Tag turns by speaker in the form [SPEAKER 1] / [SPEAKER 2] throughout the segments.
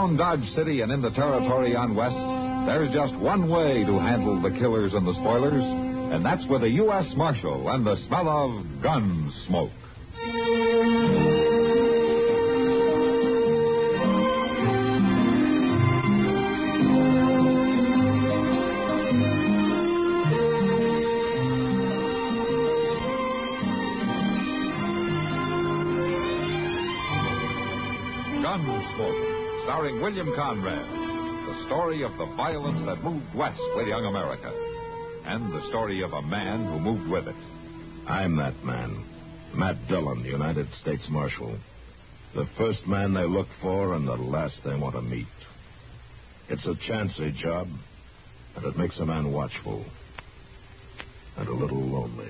[SPEAKER 1] Around Dodge City and in the territory on West, there's just one way to handle the killers and the spoilers, and that's with a U.S. Marshal and the smell of gun smoke. Gunsmoke, starring William Conrad. The story of the violence that moved west with young America. And the story of a man who moved with it.
[SPEAKER 2] I'm that man. Matt Dillon, United States Marshal. The first man they look for and the last they want to meet. It's a chancy job, and it makes a man watchful. And a little lonely.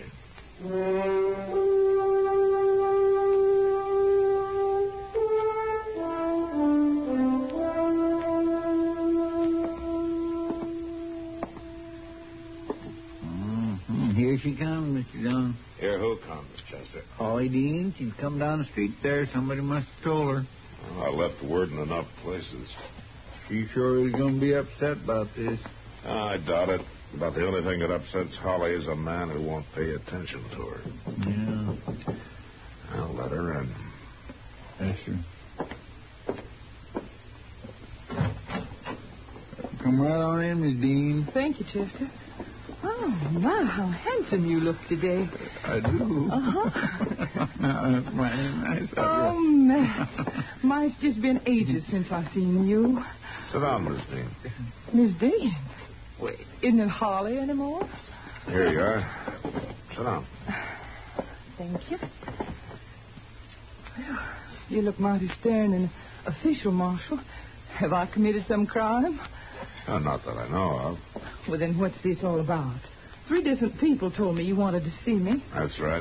[SPEAKER 3] Here she comes, Mr. Dillon.
[SPEAKER 2] Here who comes, Chester?
[SPEAKER 3] Holly Dean. She's come down the street there. Somebody must have told her.
[SPEAKER 2] Well, I left word in enough places.
[SPEAKER 3] She sure is going to be upset about this.
[SPEAKER 2] I doubt it. But the only thing that upsets Holly is a man who won't pay attention to her.
[SPEAKER 3] Yeah.
[SPEAKER 2] I'll let her in.
[SPEAKER 3] Yes, sir. Come right on in, Miss Dean.
[SPEAKER 4] Thank you, Chester. Oh, my, how handsome you look today.
[SPEAKER 3] I do.
[SPEAKER 4] Uh-huh.
[SPEAKER 3] Nice
[SPEAKER 4] Oh, Matt. My, it's just been ages since I've seen you.
[SPEAKER 2] Sit down, Miss Dean.
[SPEAKER 4] Miss Dean? Wait, isn't it Holly anymore?
[SPEAKER 2] Here you are. Sit down.
[SPEAKER 4] Thank you. Well, you look mighty stern and official, Marshal. Have I committed some crime?
[SPEAKER 2] Not that I know of.
[SPEAKER 4] Well, then what's this all about? 3 different people told me you wanted to see me.
[SPEAKER 2] That's right.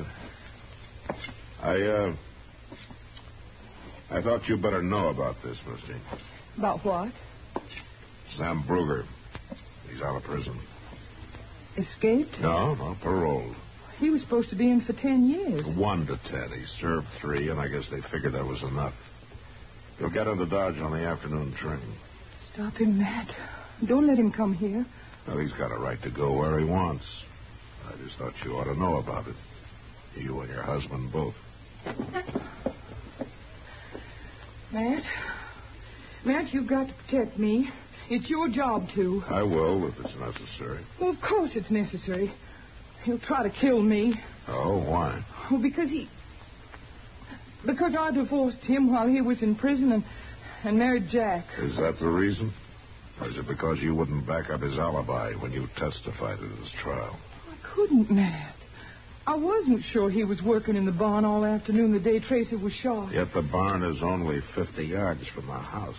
[SPEAKER 2] I thought you better know about this, Miss Dean.
[SPEAKER 4] About what?
[SPEAKER 2] Sam Brugger. He's out of prison.
[SPEAKER 4] Escaped?
[SPEAKER 2] No, paroled.
[SPEAKER 4] He was supposed to be in for 10 years.
[SPEAKER 2] 1 to 10. He served 3, and I guess they figured that was enough. He'll get into Dodge on the afternoon train.
[SPEAKER 4] Stop him, Matt. Don't let him come here.
[SPEAKER 2] Well, he's got a right to go where he wants. I just thought you ought to know about it. You and your husband both.
[SPEAKER 4] Matt, you've got to protect me. It's your job to.
[SPEAKER 2] I will, if it's necessary.
[SPEAKER 4] Well, of course it's necessary. He'll try to kill me.
[SPEAKER 2] Oh, why?
[SPEAKER 4] Well, because I divorced him while he was in prison and married Jack.
[SPEAKER 2] Is that the reason? Or is it because you wouldn't back up his alibi when you testified at his trial?
[SPEAKER 4] I couldn't, Matt. I wasn't sure he was working in the barn all afternoon the day Tracy was shot.
[SPEAKER 2] Yet the barn is only 50 yards from the house.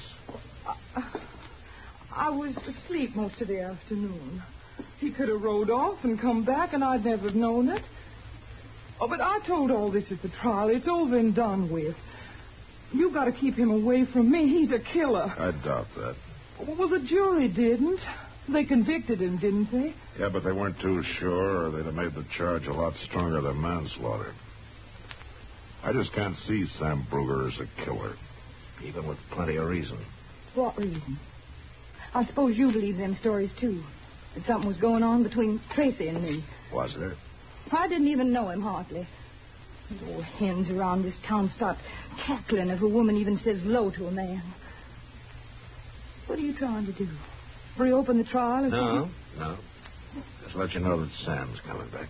[SPEAKER 4] I was asleep most of the afternoon. He could have rode off and come back, and I'd never have known it. Oh, but I told all this at the trial. It's over and done with. You've got to keep him away from me. He's a killer.
[SPEAKER 2] I doubt that.
[SPEAKER 4] Well, the jury didn't. They convicted him, didn't they?
[SPEAKER 2] Yeah, but they weren't too sure, or they'd have made the charge a lot stronger than manslaughter. I just can't see Sam Brugger as a killer, even with plenty of reason.
[SPEAKER 5] What reason? I suppose you believe them stories, too. That something was going on between Tracy and me.
[SPEAKER 2] Was there?
[SPEAKER 5] I didn't even know him, hardly. Those old hens around this town start cackling if a woman even says hello to a man. What are you trying to do? Reopen the trial or something?
[SPEAKER 2] No. Just let you know that Sam's coming back.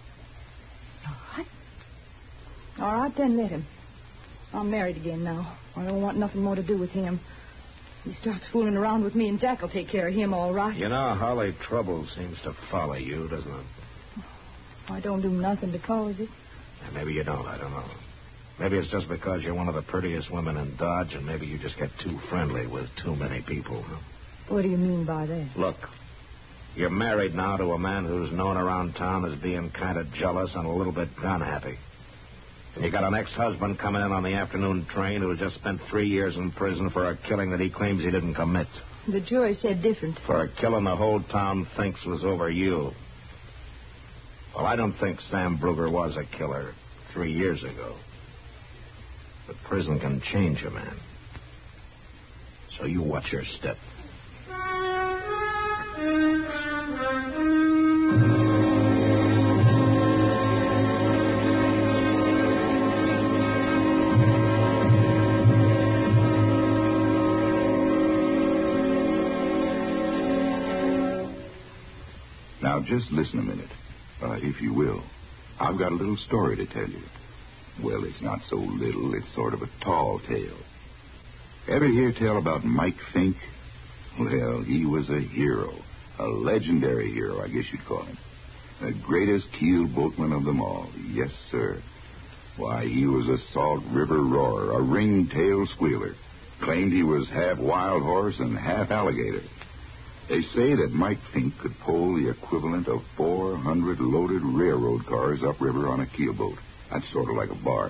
[SPEAKER 5] All right, then let him. I'm married again now. I don't want nothing more to do with him. He starts fooling around with me, and Jack will take care of him all right.
[SPEAKER 2] You know, Holly, trouble seems to follow you, doesn't it?
[SPEAKER 5] I don't do nothing to cause it.
[SPEAKER 2] Maybe you don't. I don't know. Maybe it's just because you're one of the prettiest women in Dodge, and maybe you just get too friendly with too many people.
[SPEAKER 5] What do you mean by that?
[SPEAKER 2] Look, you're married now to a man who's known around town as being kind of jealous and a little bit gun-happy. And you got an ex-husband coming in on the afternoon train who just spent 3 years in prison for a killing that he claims he didn't commit.
[SPEAKER 5] The jury said different.
[SPEAKER 2] For a killing the whole town thinks was over you. Well, I don't think Sam Brugger was a killer 3 years ago. But prison can change a man. So you watch your step.
[SPEAKER 6] Now, just listen a minute, if you will. I've got a little story to tell you. Well, it's not so little. It's sort of a tall tale. Ever hear tell about Mike Fink? Well, he was a hero. A legendary hero, I guess you'd call him. The greatest keel boatman of them all. Yes, sir. Why, he was a Salt River roarer, a ring-tail squealer. Claimed he was half wild horse and half alligator. They say that Mike Fink could pull the equivalent of 400 loaded railroad cars upriver on a keelboat. That's sort of like a barge.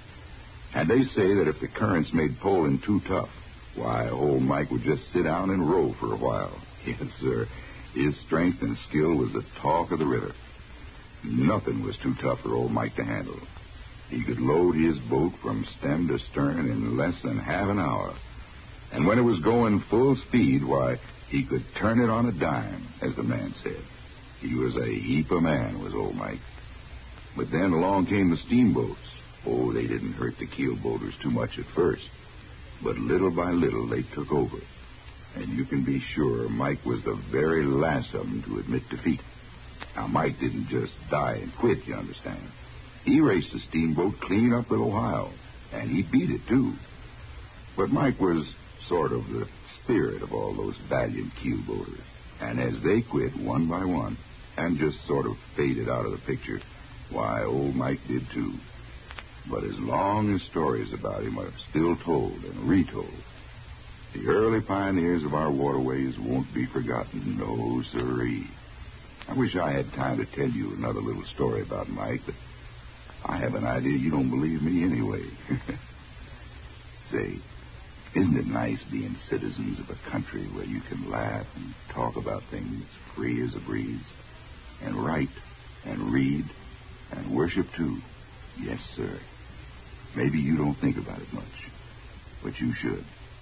[SPEAKER 6] And they say that if the currents made poling too tough, why, old Mike would just sit down and row for a while. Yes, sir. His strength and skill was the talk of the river. Nothing was too tough for old Mike to handle. He could load his boat from stem to stern in less than half an hour. And when it was going full speed, why, he could turn it on a dime, as the man said. He was a heap of man, was old Mike. But then along came the steamboats. Oh, they didn't hurt the keelboaters too much at first. But little by little, they took over. And you can be sure Mike was the very last of them to admit defeat. Now, Mike didn't just die and quit, you understand. He raced a steamboat clean up at Ohio, and he beat it, too. But Mike was sort of the spirit of all those valiant keelboaters. And as they quit one by one and just sort of faded out of the picture, why, old Mike did, too. But as long as stories about him are still told and retold, the early pioneers of our waterways won't be forgotten, no sirree. I wish I had time to tell you another little story about Mike, but I have an idea you don't believe me anyway. Say, isn't it nice being citizens of a country where you can laugh and talk about things free as a breeze, and write and read and worship too? Yes, sir. Maybe you don't think about it much, but you should.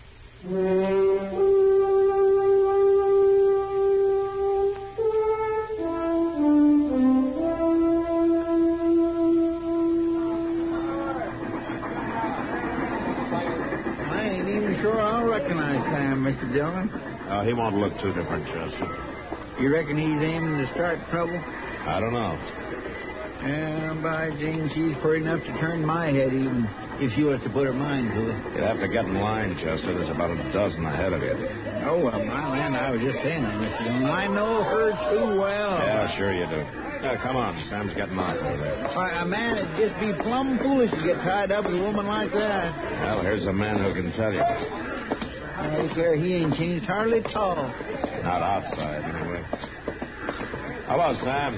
[SPEAKER 3] Mr. Dillon?
[SPEAKER 2] He won't look too different, Chester.
[SPEAKER 3] You reckon he's aiming to start trouble?
[SPEAKER 2] I don't know.
[SPEAKER 3] By Jane, she's pretty enough to turn my head even if she was to put her mind to it.
[SPEAKER 2] You'd have to get in line, Chester. There's about a dozen ahead of you.
[SPEAKER 3] Oh, well, my land, I was just saying that, Mr. Dillon. I know her too well.
[SPEAKER 2] Yeah, sure you do. Come on, Sam's getting off over there.
[SPEAKER 3] Why, a man would just be plumb foolish to get tied up with a woman like that.
[SPEAKER 2] Well, here's a man who can tell you.
[SPEAKER 3] I don't care, he ain't changed hardly at all.
[SPEAKER 2] Not outside, anyway. Hello, Sam.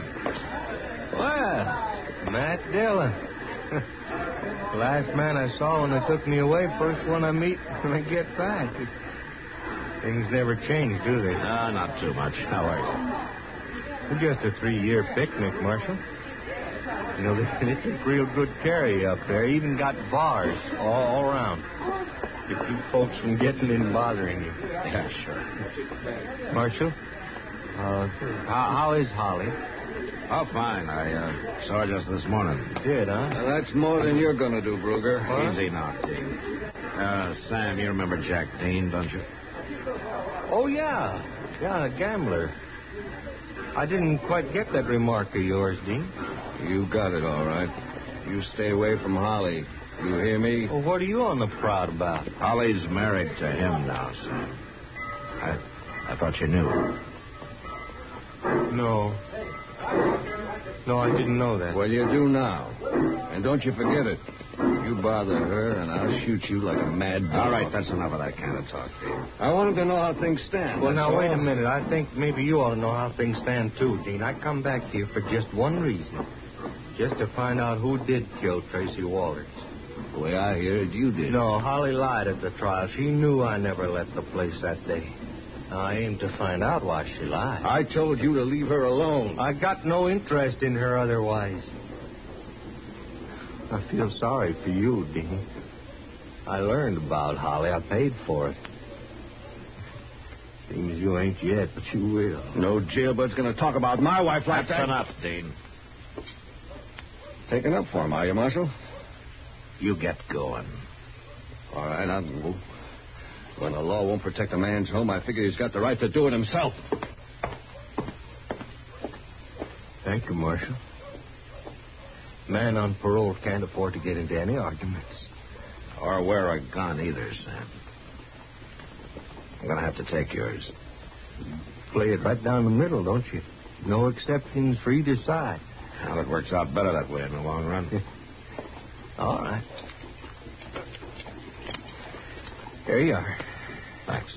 [SPEAKER 7] Well, Matt Dillon. Last man I saw when they took me away, first one I meet when I get back. Things never change, do they?
[SPEAKER 2] No, not too much. How are you?
[SPEAKER 7] Just a 3-year picnic, Marshal. You know, they take real good care of you up there. Even got bars all around to keep folks from getting in and bothering you.
[SPEAKER 2] Yeah, sure.
[SPEAKER 7] Marshal, how is Holly?
[SPEAKER 2] Oh, fine. I saw her just this morning.
[SPEAKER 7] Did, huh?
[SPEAKER 8] Now, that's more than you're going to do, Brugger.
[SPEAKER 7] Huh?
[SPEAKER 2] Easy now, Dean. Sam, you remember Jack Dean, don't you?
[SPEAKER 7] Oh, yeah. Yeah, a gambler. I didn't quite get that remark of yours, Dean.
[SPEAKER 8] You got it, all right. You stay away from Holly. You hear me?
[SPEAKER 7] Well, what are you on the proud about?
[SPEAKER 2] Holly's married to him now, Sam. I thought you knew.
[SPEAKER 7] No. No, I didn't know that.
[SPEAKER 8] Well, you do now. And don't you forget it. You bother her, and I'll shoot you like a mad dog.
[SPEAKER 2] All right, that's enough of that kind of talk, Dean.
[SPEAKER 8] I wanted to know how things stand.
[SPEAKER 7] Well, now,
[SPEAKER 8] that's
[SPEAKER 7] wait
[SPEAKER 8] all.
[SPEAKER 7] a minute. I think maybe you ought to know how things stand, too, Dean. I come back here for just one reason. Just to find out who did kill Tracy Walters.
[SPEAKER 8] The way I hear it, you did.
[SPEAKER 7] No, Holly lied at the trial. She knew I never left the place that day. Now, I aim to find out why she lied.
[SPEAKER 8] I told you to leave her alone.
[SPEAKER 7] I got no interest in her otherwise. I feel sorry for you, Dean. I learned about Holly. I paid for it. Seems you ain't yet, but you will.
[SPEAKER 8] No jailbird's going to talk about my wife like
[SPEAKER 2] That's
[SPEAKER 8] that.
[SPEAKER 2] enough, Dean.
[SPEAKER 8] Taking up for him, are you, Marshal?
[SPEAKER 2] You get going.
[SPEAKER 8] All right, I'll move. When the law won't protect a man's home, I figure he's got the right to do it himself.
[SPEAKER 7] Thank you, Marshal. Man on parole can't afford to get into any arguments.
[SPEAKER 2] Or wear a gun either, Sam. I'm going to have to take yours.
[SPEAKER 7] Play it right down the middle, don't you? No exceptions for either side.
[SPEAKER 2] Well, it works out better that way in the long run.
[SPEAKER 7] All right. There you are.
[SPEAKER 2] Thanks.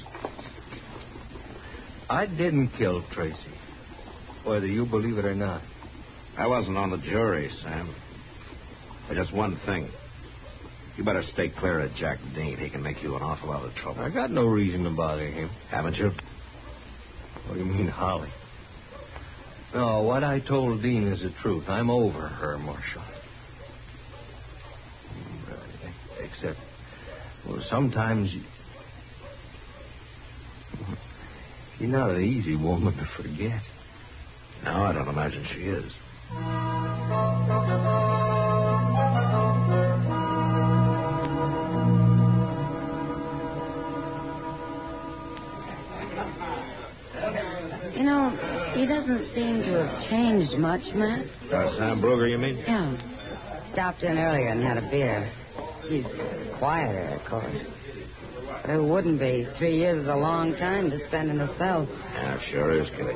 [SPEAKER 7] I didn't kill Tracy, whether you believe it or not.
[SPEAKER 2] I wasn't on the jury, Sam. But just one thing. You better stay clear of Jack Dean. He can make you an awful lot of trouble.
[SPEAKER 7] I got no reason to bother him.
[SPEAKER 2] Haven't you?
[SPEAKER 7] What do you mean, Holly? No, what I told Dean is the truth. I'm over her, Marshal. Except, well, sometimes you're not an easy woman to forget.
[SPEAKER 2] No, I don't imagine she is.
[SPEAKER 9] You know, he doesn't seem to have changed much, Matt.
[SPEAKER 2] Sam Brugger, you mean?
[SPEAKER 9] Yeah. Stopped in earlier and had a beer. He's quieter, of course. But who wouldn't be? 3 years is a long time to spend in a cell.
[SPEAKER 2] Yeah, sure is, Kitty.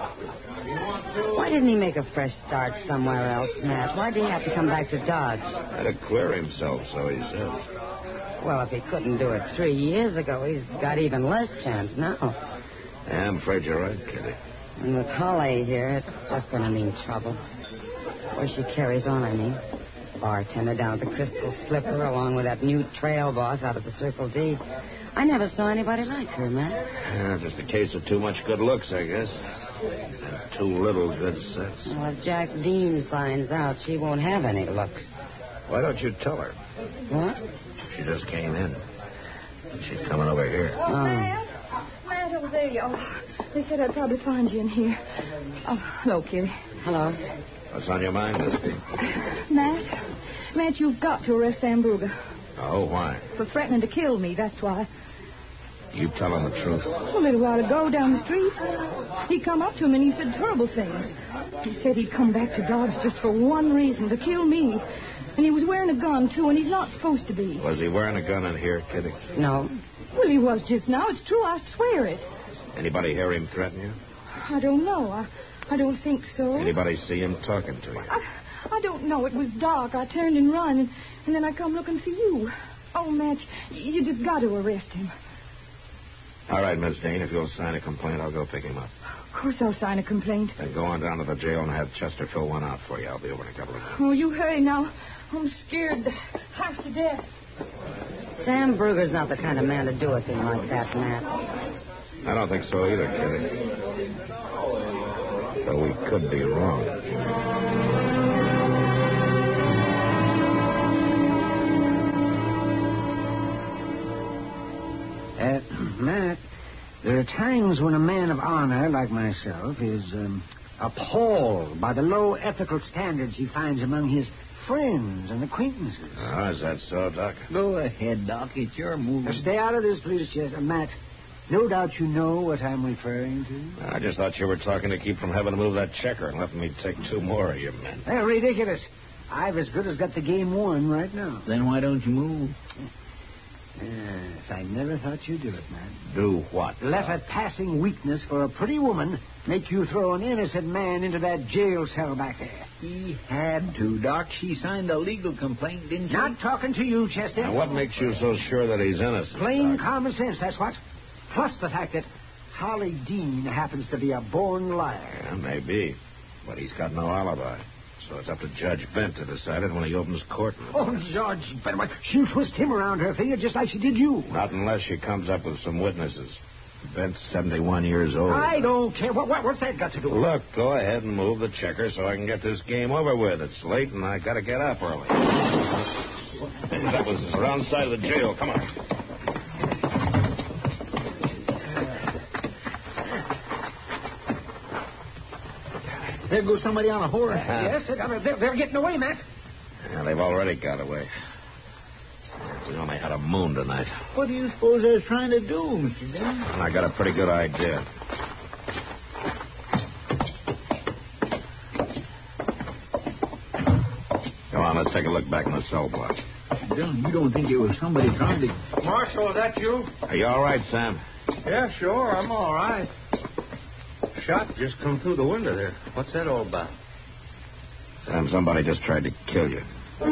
[SPEAKER 9] Why didn't he make a fresh start somewhere else, Matt? Why did he have to come back to Dodge?
[SPEAKER 2] Had to clear himself, so he said.
[SPEAKER 9] Well, if he couldn't do it 3 years ago, he's got even less chance now.
[SPEAKER 2] Yeah, I'm afraid you're right, Kitty.
[SPEAKER 9] And with Holly here, it's just going to mean trouble. Where she carries on, I mean. Bartender down at the Crystal Slipper, along with that new trail boss out of the Circle D. I never saw anybody like her, Matt.
[SPEAKER 2] Yeah, just a case of too much good looks, I guess. And too little good sense.
[SPEAKER 9] Well, if Jack Dean finds out, she won't have any looks.
[SPEAKER 2] Why don't you tell her?
[SPEAKER 9] What?
[SPEAKER 2] She just came in. She's coming over here.
[SPEAKER 5] Oh, Matt, over there you are. They said I'd probably find you in here. Oh, hello, Kitty.
[SPEAKER 9] Hello.
[SPEAKER 2] What's on your mind, Misty?
[SPEAKER 5] Matt, you've got to arrest Sam Brugger.
[SPEAKER 2] Oh, why?
[SPEAKER 5] For threatening to kill me, that's why.
[SPEAKER 2] You telling the truth?
[SPEAKER 5] A little while ago, down the street, he come up to him and he said terrible things. He said he'd come back to Dodge just for one reason, to kill me. And he was wearing a gun, too, and he's not supposed to be.
[SPEAKER 2] Was he wearing a gun in here, Kitty?
[SPEAKER 9] No.
[SPEAKER 5] Well, he was just now. It's true, I swear it.
[SPEAKER 2] Anybody hear him threaten you?
[SPEAKER 5] I don't know. I don't think so.
[SPEAKER 2] Anybody see him talking to you?
[SPEAKER 5] I don't know. It was dark. I turned and run, and then I come looking for you. Oh, Matt, you just got to arrest him.
[SPEAKER 2] All right, Miss Dean, if you'll sign a complaint, I'll go pick him up.
[SPEAKER 5] Of course I'll sign a complaint.
[SPEAKER 2] Then go on down to the jail and have Chester fill one out for you. I'll be over in a couple of minutes.
[SPEAKER 5] Oh, you hurry now. I'm scared half to death.
[SPEAKER 9] Sam Brugger's not the kind of man to do a thing like that, Matt.
[SPEAKER 2] I don't think so either, Kitty. Though we could be wrong.
[SPEAKER 3] Matt, there are times when a man of honor like myself is appalled by the low ethical standards he finds among his friends and acquaintances.
[SPEAKER 2] Oh, is that so, Doc?
[SPEAKER 3] Go ahead, Doc. It's your move. Now, stay out of this, please, Chester. Matt, no doubt you know what I'm referring to.
[SPEAKER 2] I just thought you were talking to keep from having to move that checker and letting me take 2 more of your men.
[SPEAKER 3] They're ridiculous. I've as good as got the game won right now.
[SPEAKER 10] Then why don't you move?
[SPEAKER 3] Yes, I never thought you'd do it, man.
[SPEAKER 2] Do what?
[SPEAKER 3] Let a passing weakness for a pretty woman make you throw an innocent man into that jail cell back there.
[SPEAKER 10] He had to, Doc. She signed a legal complaint, didn't she?
[SPEAKER 3] Not talking to you, Chester.
[SPEAKER 2] Now, what makes you so sure that he's innocent?
[SPEAKER 3] Plain
[SPEAKER 2] Doc?
[SPEAKER 3] common sense, that's what. Plus the fact that Holly Dean happens to be a born liar.
[SPEAKER 2] Yeah, maybe. But he's got no alibi. So it's up to Judge Bent to decide it when he opens court.
[SPEAKER 3] Oh, Judge Bent, she'll twist him around her finger just like she did you.
[SPEAKER 2] Not unless she comes up with some witnesses. Bent's 71 years old.
[SPEAKER 3] I don't care. What's that got to do with it?
[SPEAKER 2] Look, go ahead and move the checker so I can get this game over with. It's late and I got to get up early. That was the wrong side of the jail. Come on.
[SPEAKER 10] There goes somebody on a horse.
[SPEAKER 3] Yes, they're getting away, Matt.
[SPEAKER 2] Yeah, they've already got away. We only had a moon tonight.
[SPEAKER 10] What do you suppose they're trying to do, Mr. Dillon?
[SPEAKER 2] And I got a pretty good idea. Come on, let's take a look back in the cell block.
[SPEAKER 10] Mr. Dillon, you don't think it was somebody trying to...
[SPEAKER 7] Marshal, is that you?
[SPEAKER 2] Are you all right, Sam?
[SPEAKER 7] Yeah, sure. I'm all right. Shot just come through the window there. What's that all about?
[SPEAKER 2] Sam, somebody just tried to kill you.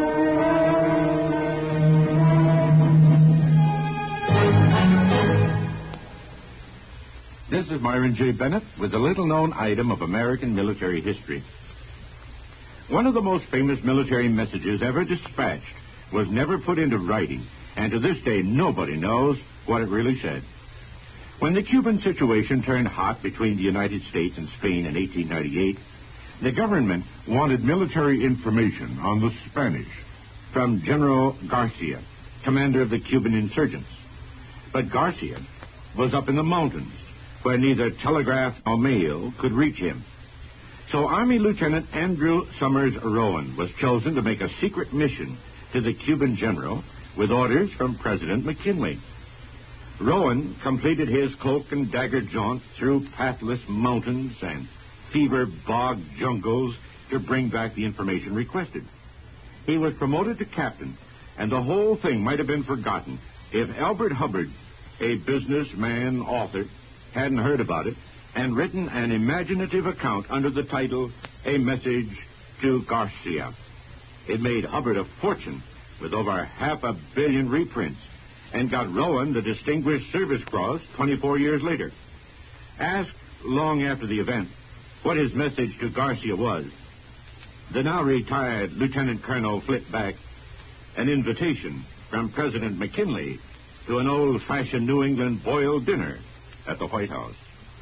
[SPEAKER 11] This is Myron J. Bennett with a little-known item of American military history. One of the most famous military messages ever dispatched was never put into writing, and to this day nobody knows what it really said. When the Cuban situation turned hot between the United States and Spain in 1898, the government wanted military information on the Spanish from General Garcia, commander of the Cuban insurgents. But Garcia was up in the mountains, where neither telegraph nor mail could reach him. So Army Lieutenant Andrew Summers Rowan was chosen to make a secret mission to the Cuban general with orders from President McKinley. Rowan completed his cloak and dagger jaunt through pathless mountains and fever-bogged jungles to bring back the information requested. He was promoted to captain, and the whole thing might have been forgotten if Albert Hubbard, a businessman author, hadn't heard about it and written an imaginative account under the title A Message to Garcia. It made Hubbard a fortune with over 500 million reprints and got Rowan the Distinguished Service Cross 24 years later. Asked long after the event what his message to Garcia was, the now retired Lieutenant Colonel flipped back an invitation from President McKinley to an old-fashioned New England boiled dinner at the White House.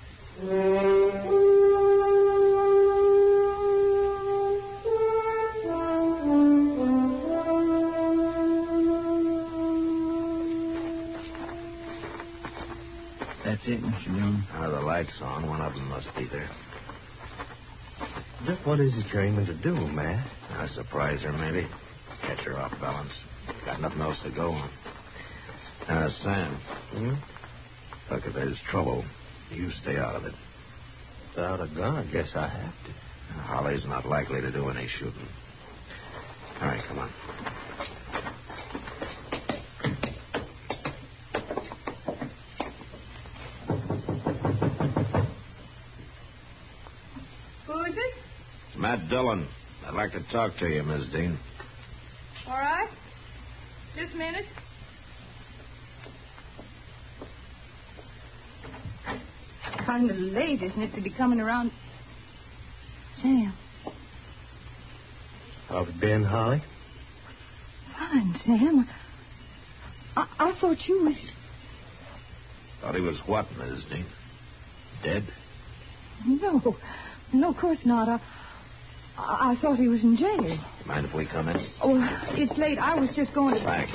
[SPEAKER 10] That's it, Mr. Dillon.
[SPEAKER 2] The light's on. One of them must be there.
[SPEAKER 7] Just what is it you're aiming to do, Matt?
[SPEAKER 2] A surprise her, maybe. Catch her off balance. Got nothing else to go on. Sam. Look, if there's trouble, you stay out of it.
[SPEAKER 7] Without a gun, I guess I have to.
[SPEAKER 2] Holly's not likely to do any shooting. All right, come on.
[SPEAKER 5] Who is it?
[SPEAKER 2] It's Matt Dillon. I'd like to talk to you, Miss Dean.
[SPEAKER 5] All right. Just a minute. Kind of late, isn't it, to be coming around? Sam.
[SPEAKER 7] How's it been, Holly?
[SPEAKER 5] Fine, Sam. I thought you was...
[SPEAKER 2] Thought he was what, Miss Dean? Dead?
[SPEAKER 5] No, of course not. I thought he was in jail.
[SPEAKER 2] Mind if we come in?
[SPEAKER 5] Oh, it's late. I was just going to...
[SPEAKER 2] Thanks.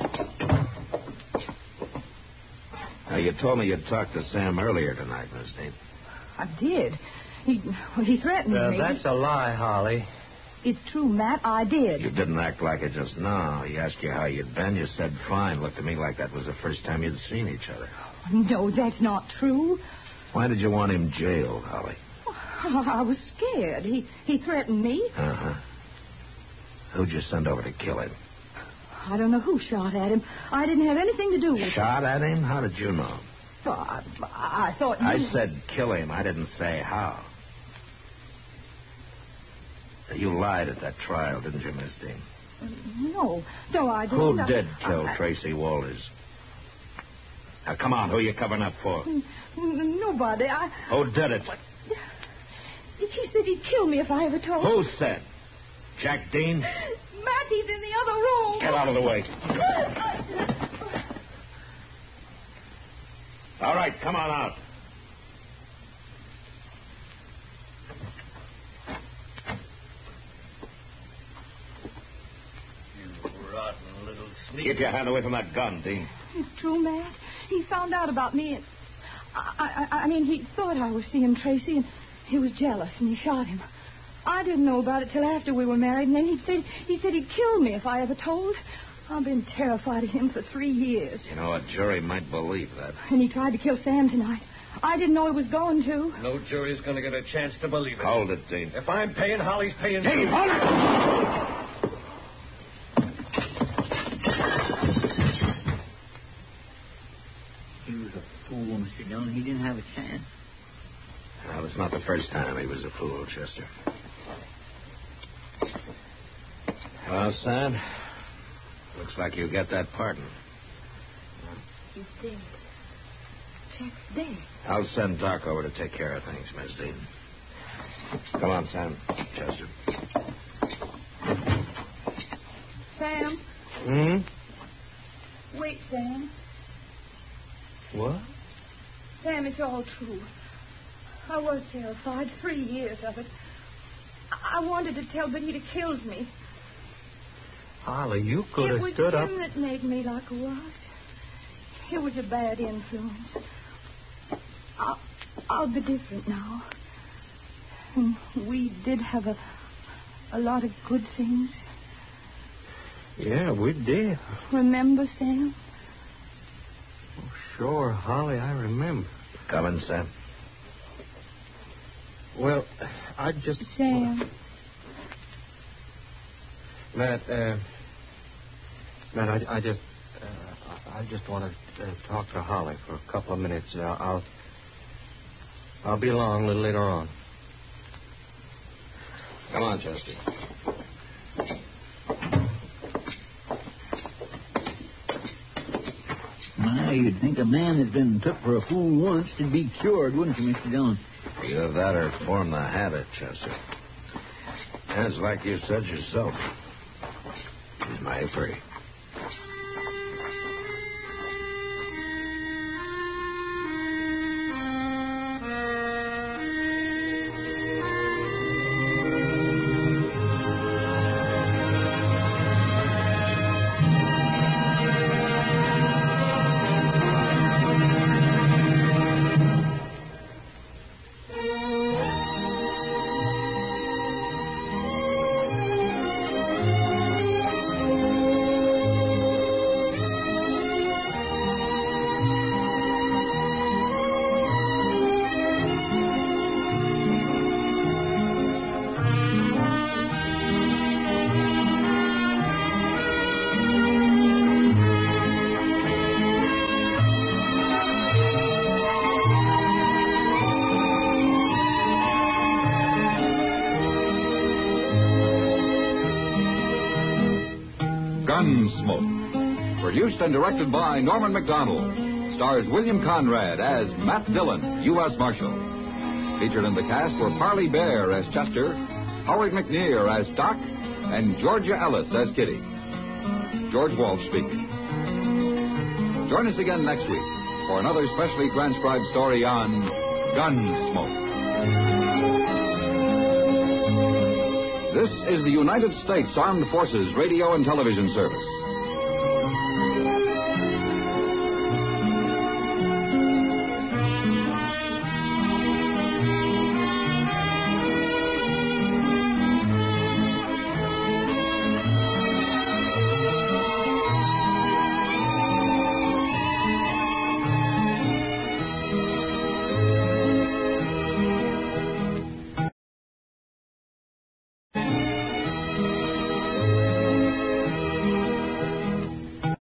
[SPEAKER 2] Now, you told me you'd talked to Sam earlier tonight, Miss Dean.
[SPEAKER 5] I did. He threatened me.
[SPEAKER 7] That's a lie, Holly.
[SPEAKER 5] It's true, Matt. I did.
[SPEAKER 2] You didn't act like it just now. He asked you how you'd been. You said fine. Looked to me like that was the first time you'd seen each other.
[SPEAKER 5] No, that's not true.
[SPEAKER 2] Why did you want him jailed, Holly?
[SPEAKER 5] I was scared. He threatened me.
[SPEAKER 2] Uh-huh. Who'd you send over to kill him?
[SPEAKER 5] I don't know who shot at him. I didn't have anything to do with it.
[SPEAKER 2] Shot at him? How did you know?
[SPEAKER 5] Well, I thought you...
[SPEAKER 2] I said kill him. I didn't say how. You lied at that trial, didn't you, Miss Dean?
[SPEAKER 5] No, I didn't.
[SPEAKER 2] Who did kill Tracy Walters? Now, come on. Who are you covering up for?
[SPEAKER 5] Nobody.
[SPEAKER 2] Who did it?
[SPEAKER 5] He said he'd kill me if I ever told
[SPEAKER 2] Who
[SPEAKER 5] him.
[SPEAKER 2] said? Jack Dean?
[SPEAKER 5] Matt, he's in the other room.
[SPEAKER 2] Get out of the way. All right, come on out.
[SPEAKER 7] You rotten little sneak.
[SPEAKER 2] Keep your hand away from that gun, Dean.
[SPEAKER 5] It's true, Matt. He found out about me, and I mean, he thought I was seeing Tracy, and he was jealous, and he shot him. I didn't know about it till after we were married, and then he said he'd kill me if I ever told. I've been terrified of him for 3 years.
[SPEAKER 8] You know, a jury might believe that.
[SPEAKER 5] And he tried to kill Sam tonight. I didn't know he was going to.
[SPEAKER 7] No jury's going to get a chance to believe it.
[SPEAKER 8] Hold it, Dean.
[SPEAKER 7] If I'm paying, Holly's paying.
[SPEAKER 8] Dean, hold it!
[SPEAKER 10] He was a fool, Mr. Dillon. He didn't have a chance.
[SPEAKER 8] Well, it's not the first time he was a fool, Chester. Well, son, looks like you got that pardon.
[SPEAKER 5] He's dead. Jack's dead.
[SPEAKER 8] I'll send Doc over to take care of things, Miss Dean. Come on, Sam. Chester.
[SPEAKER 5] Sam. Wait, Sam.
[SPEAKER 7] What?
[SPEAKER 5] Sam, it's all true. I was terrified. 3 years of it. I wanted to tell, but he'd have killed me.
[SPEAKER 7] Holly, you could have stood up.
[SPEAKER 5] It was him that made me like I was. It was a bad influence. I'll be different now. And we did have a lot of good things.
[SPEAKER 7] Yeah, we did.
[SPEAKER 5] Remember, Sam?
[SPEAKER 7] Oh, sure, Holly, I remember.
[SPEAKER 8] Coming, Sam.
[SPEAKER 7] Well, I just...
[SPEAKER 5] Sam.
[SPEAKER 7] Matt, I just want to talk to Holly for a couple of minutes. I'll be along a little later on.
[SPEAKER 8] Come on, Chester.
[SPEAKER 10] My, you'd think a man that's been took for a fool once would be cured, wouldn't you, Mr. Dillon?
[SPEAKER 8] Either that or form the habit, Chester. And it's like you said yourself. He's mighty free.
[SPEAKER 1] Gunsmoke. Produced and directed by Norman MacDonald. Stars William Conrad as Matt Dillon, U.S. Marshal. Featured in the cast were Parley Bear as Chester, Howard McNear as Doc, and Georgia Ellis as Kitty. George Walsh speaking. Join us again next week for another specially transcribed story on Gunsmoke. This is the United States Armed Forces Radio and Television Service.